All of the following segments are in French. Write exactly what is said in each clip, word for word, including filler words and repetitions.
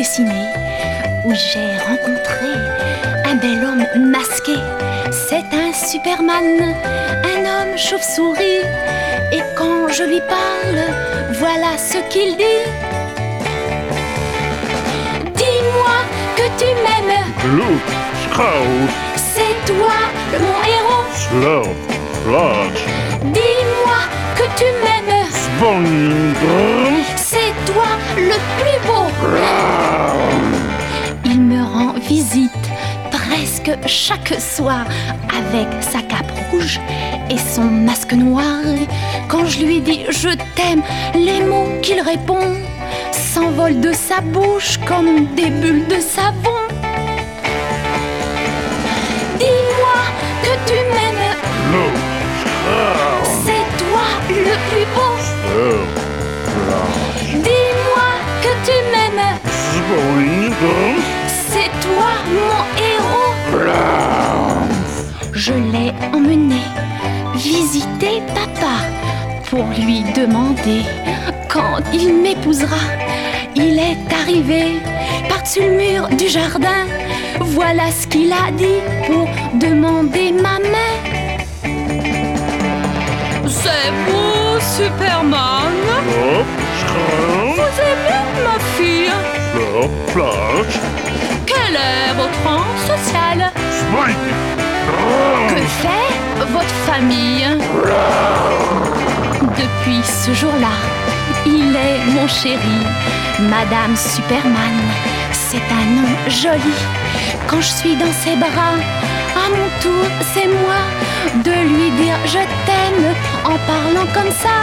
dessinée où j'ai rencontré un bel homme masqué. C'est un Superman, un homme chauve-souris. Et quand je lui parle, voilà ce qu'il dit. Dis-moi que tu m'aimes. Luke Scout. C'est toi mon héros. Slow Flash. Dis-moi que tu m'aimes. SpongeBob. C'est toi le plus beau. Il me rend visite presque chaque soir avec sa cape rouge et son masque noir. Quand je lui dis je t'aime, les mots qu'il répond s'envolent de sa bouche comme des bulles de savon. Dis-moi que tu m'aimes. Luke Scout. C'est toi le plus beau. Slow Flash. Dis-moi que tu m'aimes. SpongeBob. C'est toi mon héros. Je l'ai emmené visiter papa pour lui demander quand il m'épousera. Il est arrivé par-dessus le mur du jardin. Voilà ce qu'il a dit pour demander ma main. C'est vous, Superman? Luke Scout. Vous aimez ma fille? Slow Flash. Quel est votre rang social? Que fait votre famille? Depuis ce jour-là, il est mon chéri. Madame Superman, c'est un nom joli. Quand je suis dans ses bras, à mon tour, c'est moi de lui dire je t'aime en parlant comme ça.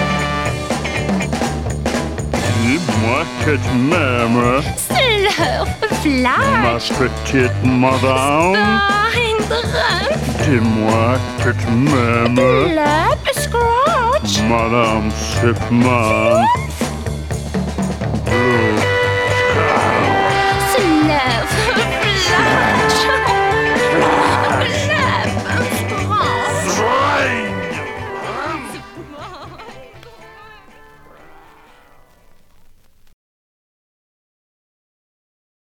Dis-moi que tu m'aimes, Slurp ma Flash, petite madame. Spindrum, Dis-moi que tu m'aimes, Slurp Scratch. Madame Superman. Blue